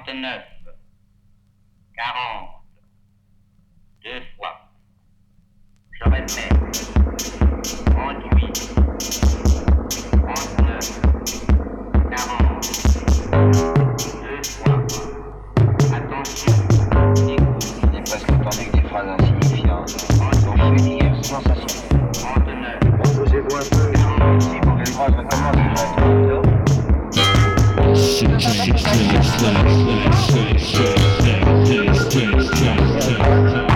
39, 40, deux fois. Je répète, 38, 39, 40, deux fois. Attention, écoute. Il est presque entendu que des phrases insignifiantes. Donc je veux dire sensation. 39, Reposez-vous un peu. Si vous voulez voir, je recommence déjà. Strange.